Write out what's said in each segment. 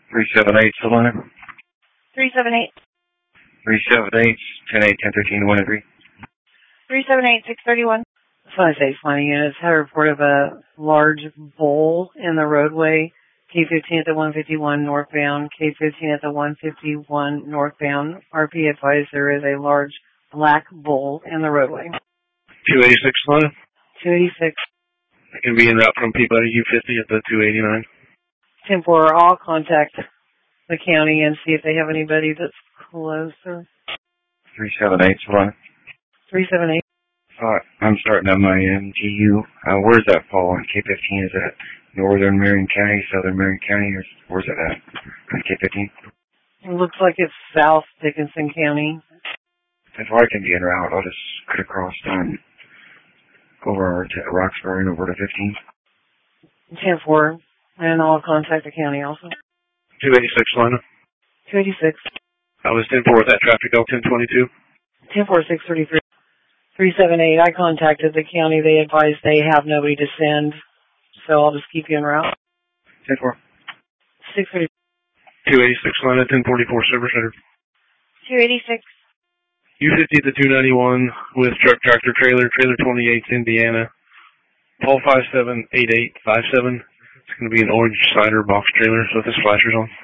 378, Solana. 378. 378, 10-8, 10-13, 1 and 3. 378, 631. San Jose Flying Units had a report of a large bowl in the roadway. K-15 at the 151 northbound, K-15 at the 151 northbound. RP advised there is a large black bowl in the roadway. 286, Solana. 286. It can be en route from Peabody U50 at the 289. 10-4, I'll contact the county and see if they have anybody that's closer. 378, Solana. 378. I'm starting on my MGU. Where does that fall on K-15? Is that northern Marion County, southern Marion County, or where's that at on K-15? It looks like it's South Dickinson County. If I can be en route, I'll just cut across and go over to Roxbury and over to 15. 10-4, and I'll contact the county also. 286, Solana. 286. I was 10-4 with that traffic, L1022. 10-4, 633. 378, I contacted the county. They advised they have nobody to send, so I'll just keep you en route. 10-4. 630. 286, Solana, 1044, Silver Center. 286. U50 to 291 with truck, tractor, trailer 28, Indiana. Paul 578857. It's going to be an orange cider box trailer, so this flashers on.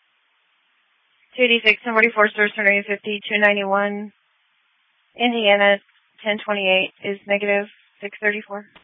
286, 1044, Service Center U50, 291. Indiana, 1028 is negative 634.